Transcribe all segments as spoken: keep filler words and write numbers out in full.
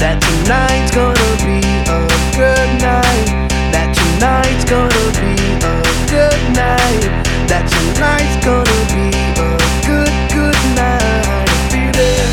that tonight's gonna be a good night. That tonight's gonna be a good night. That tonight's gonna be a good, good night. I feel it.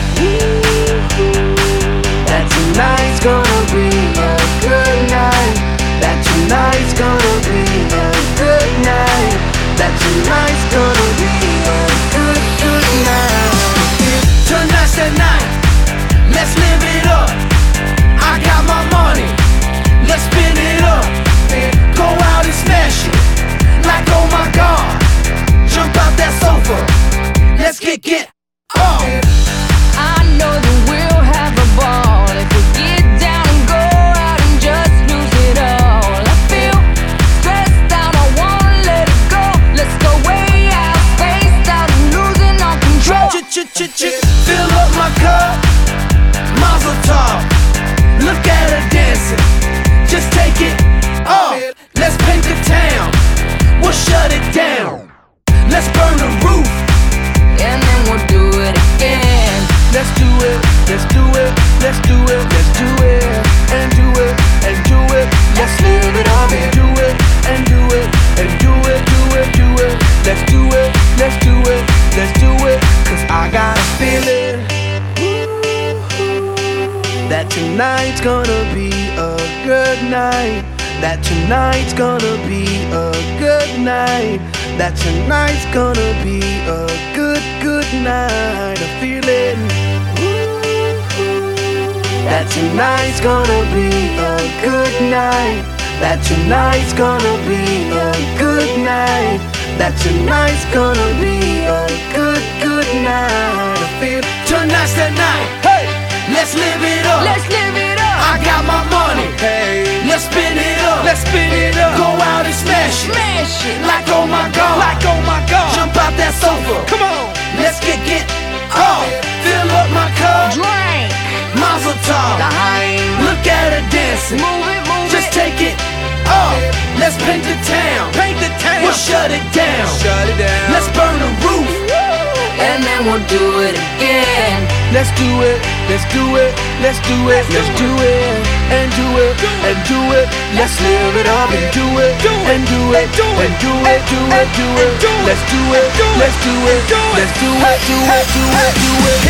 That tonight's gonna be a good night. That tonight's gonna be a good night. That tonight's gonna be a good, good night. Tonight's the night. Let's live it up. I got my money. Let's spin it up. Go out and smash it. Like oh my God. Jump out that sofa. Let's kick it off. I know that we'll have a ball if we get down and go out and just lose it all. I feel stressed out, I wanna let it go. Let's go way out, spaced out and losing all control. Fill up my cup, Mazel tov. Look at her dancing, just take it off. Let's paint the town, we'll shut it down. Let's burn the roof, and then we'll do it again. let's do it, let's do it, let's do it, let's do it, and do it, and do it. Let's live it up and do it, and do it, and do it, do it, do it. Let's do it, let's do it, let's do it. Cause I got a feeling that tonight's gonna be a good night. That tonight's gonna be a good night. That tonight's gonna be a good, good night. I feel it. That tonight's gonna be a good night. That tonight's gonna be a good night. That tonight's gonna be a good, good night. I feel tonight's the night. Hey, let's live it up. Let's live it up. I got my money. Hey, let's spin it up. Let's spin it up. Go out and smash it. Smash it. Like oh my God. Like oh my God. Jump out that sofa. Come on. Let's kick it off. Fill up my cup. Drink. Mazel tov. Look at her dancing. Move it, move Just it. take it off. Let's paint the town. Paint the town. We'll shut it down. Shut it down. Let's burn the roof. And then we'll do it again. Let's do it, let's do it, let's do it, let's do it, and do it, and do it. Let's live it up and do it, and do it, and do it, do it, do it. Let's do it, let's do it, let's do it, do it, do it, do it, do it.